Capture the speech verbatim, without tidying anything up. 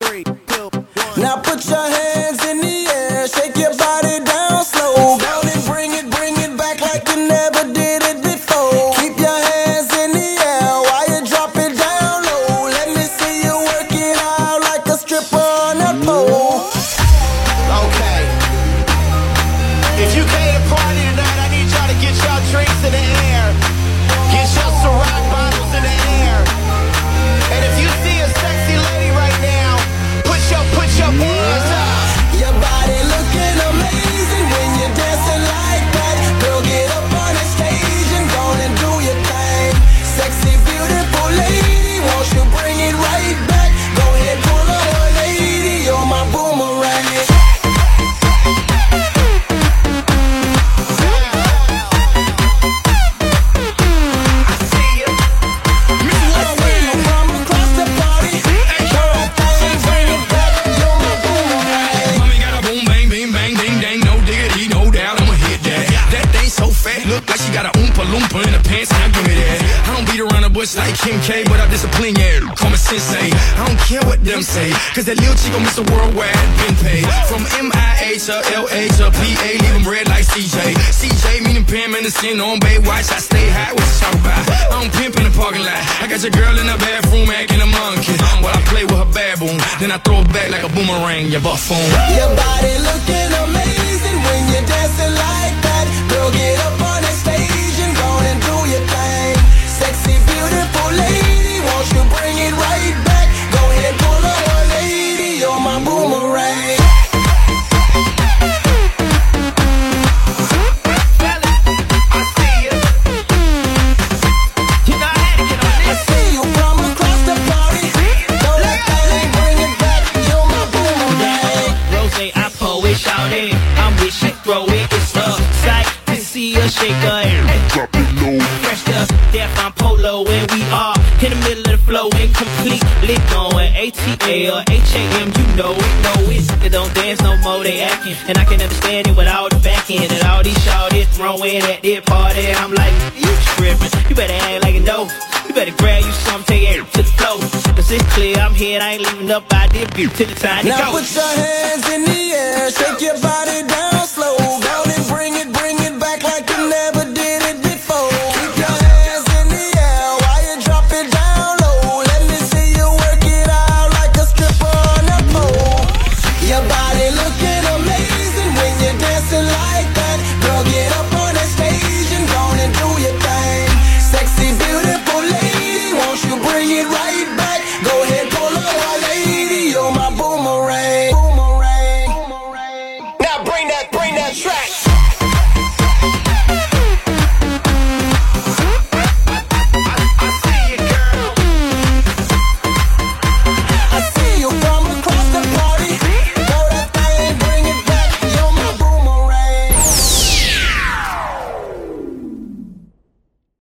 Now put your hands in the air, shake your body down slow. Down and bring it, bring it back like you never did it before. Keep your hands in the air while you drop it down low. Let me see you work it out like a stripper on a pole. Okay. If you came to party tonight, I need y'all to get y'all drinks in the air. Get your Ciroc bottles in the air. And if you see a sexy lady right now, put your, put your hands up. Your body looking amazing when you're dancing like that. Girl, get up on the stage and go and do your thing. Sexy, beautiful lady, won't you bring it right back? Go ahead, pull up a lady, you're my boomerang. Look like she got a oompa loompa in her pants, now give me that. I don't beat around the bush like Kim K, but I discipline, yeah, call me sensei. I don't care what them say, cause that little chick gon' miss a worldwide been paid. From M I A to L A to P A, leave them red like C J. C J meaning Pam Anderson on Baywatch, I stay high, what you talk about? I don't pimp in the parking lot, I got your girl in the bathroom acting a monkey. While I play with her baboon, then I throw it back like a boomerang, you buffoon. Your body looking amazing when you're dancing like that. Girl, get up on the stage and go and do your thing. Sexy, beautiful lady, won't you bring it right back? Go ahead, pull up a lady, you're my boomerang. I see you. You know I had to get on I this. see you from across the party. Don't let that thing bring it back, you're my boomerang. Rose, I pull it, shout it. I'm with she throw it. It's a sight to see her shake her hair. Drop it low. Fresh dust, death on polo, and we are in the middle of the flow, incompletely going A T A or H A M, you know it, know it. They don't dance no more, they acting, and I can understand it with all the back end and all these shawties throwing at their party. I'm like, you tripping? You better act like you know. You better grab you something, take it to the floor. Cause it's clear I'm here, I ain't leaving up out there till the time to Now go. put your hands in the air, shake your body down